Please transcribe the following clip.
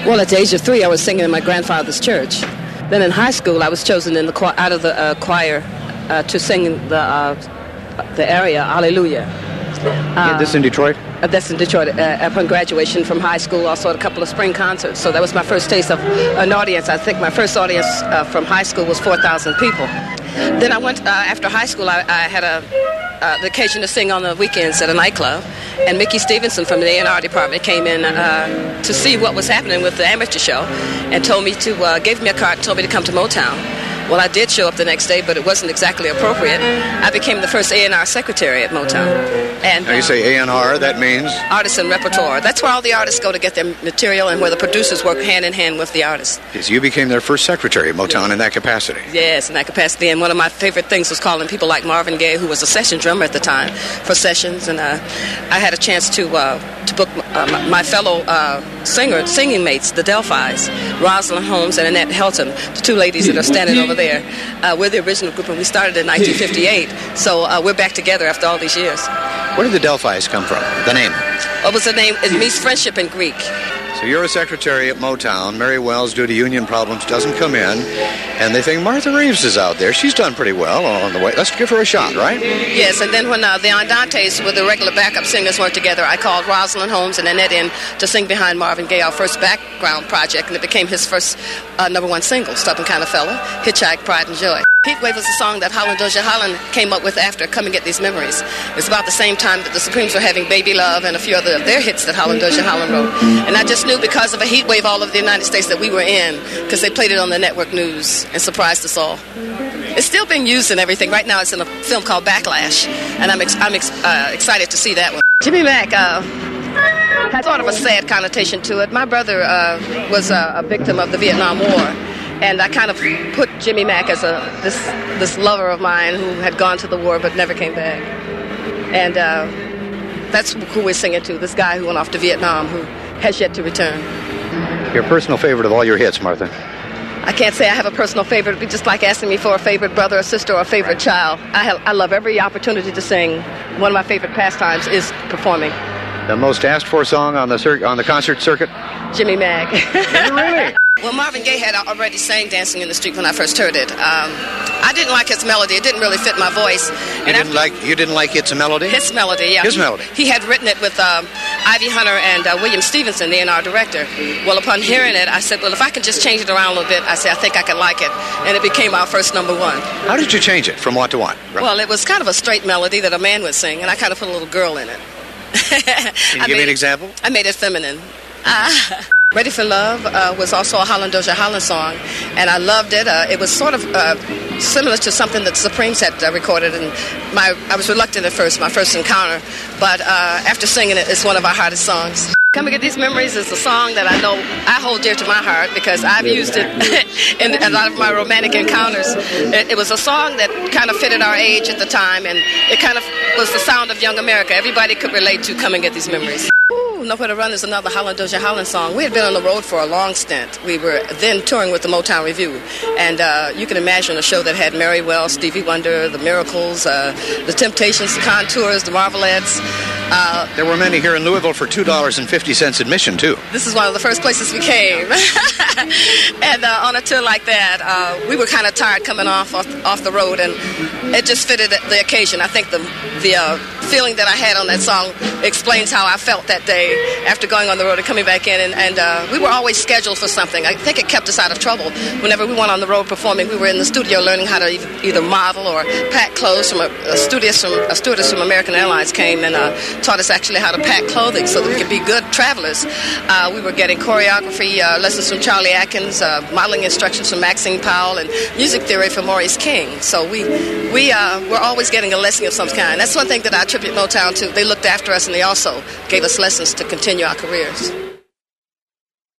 Well, at the age of 3, I was singing in my grandfather's church. Then in high school, I was chosen in the out of the choir to sing the area, Hallelujah. This in Detroit? That's in Detroit. Upon graduation from high school, also at a couple of spring concerts. So that was my first taste of an audience. I think my first audience from high school was 4,000 people. Then I went, after high school, I had the occasion to sing on the weekends at a nightclub. And Mickey Stevenson from the A&R department came in to see what was happening with the amateur show and gave me a card and told me to come to Motown. Well, I did show up the next day, but it wasn't exactly appropriate. I became the first A&R secretary at Motown. And now you say A&R, that means? Artists and repertoire. That's where all the artists go to get their material and where the producers work hand in hand with the artists. Yes, you became their first secretary at Motown in that capacity. Yes, in that capacity. And one of my favorite things was calling people like Marvin Gaye, who was a session drummer at the time, for sessions. And I had a chance to book my fellow singing mates, the Delphis, Rosalind Holmes and Annette Helton, the two ladies that are standing over there. We're the original group, and we started in 1958. So we're back together after all these years. Where did the Delphis come from, the name? What was the name? It means friendship in Greek. So you're a secretary at Motown. Mary Wells, due to union problems, doesn't come in. And they think, Martha Reeves is out there. She's done pretty well on the way. Let's give her a shot, right? Yes, and then when the Andantes with the regular backup singers weren't together, I called Rosalind Holmes and Annette in to sing behind Marvin Gaye, our first background project, and it became his first #1 single, Stubborn Kind of Fella, Hitchhike, Pride and Joy. Heat Wave was a song that Holland Dozier Holland came up with after Come and Get These Memories. It's about the same time that the Supremes were having Baby Love and a few other of their hits that Holland Dozier Holland wrote. And I just knew because of a heat wave all over the United States that we were in, because they played it on the network news and surprised us all. It's still being used in everything. Right now it's in a film called Backlash, and I'm excited to see that one. Jimmy Mack had sort of a sad connotation to it. My brother was a victim of the Vietnam War. And I kind of put Jimmy Mack as this lover of mine who had gone to the war but never came back. And that's who we're singing to, this guy who went off to Vietnam who has yet to return. Your personal favorite of all your hits, Martha? I can't say I have a personal favorite. It'd be just like asking me for a favorite brother or sister or a favorite child. I love every opportunity to sing. One of my favorite pastimes is performing. The most asked for song on the concert circuit? Jimmy Mack. Really? Well, Marvin Gaye had already sang Dancing in the Street when I first heard it. I didn't like his melody. It didn't really fit my voice. You didn't like its melody? His melody, yeah. His melody. He had written it with Ivy Hunter and William Stevenson, the A&R director. Well, upon hearing it, I said, well, if I can just change it around a little bit, I think I can like it. And it became our first #1. How did you change it? From what to what? Well, it was kind of a straight melody that a man would sing, and I kind of put a little girl in it. Can you give me an example? I made it feminine. Ready for Love was also a Holland Dozier Holland song, and I loved it. It was sort of similar to something that the Supremes had recorded, and I was reluctant at first, my first encounter, but after singing it, it's one of our hardest songs. Come and Get These Memories is a song that I know I hold dear to my heart because I've used it in a lot of my romantic encounters. It was a song that kind of fitted our age at the time, and it kind of was the sound of young America. Everybody could relate to Come and Get These Memories. Nowhere to Run is another Holland Dozier Holland song. We had been on the road for a long stint. We were then touring with the Motown Revue. And you can imagine a show that had Mary Wells, Stevie Wonder, The Miracles, The Temptations, The Contours, The Marvelettes. There were many here in Louisville for $2.50 admission, too. This is one of the first places we came. And on a tour like that, we were kind of tired coming off the road, and it just fitted the occasion. I think the feeling that I had on that song explains how I felt that day after going on the road and coming back in. And we were always scheduled for something. I think it kept us out of trouble. Whenever we went on the road performing, we were in the studio learning how to either model or pack clothes. From a stewardess from American Airlines came and taught us actually how to pack clothing so that we could be good travelers. We were getting choreography lessons from Charlie Atkins, modeling instructions from Maxine Powell, and music theory from Maurice King. So we were always getting a lesson of some kind. That's one thing that I attribute Motown to. They looked after us, and they also gave us lessons to continue our careers.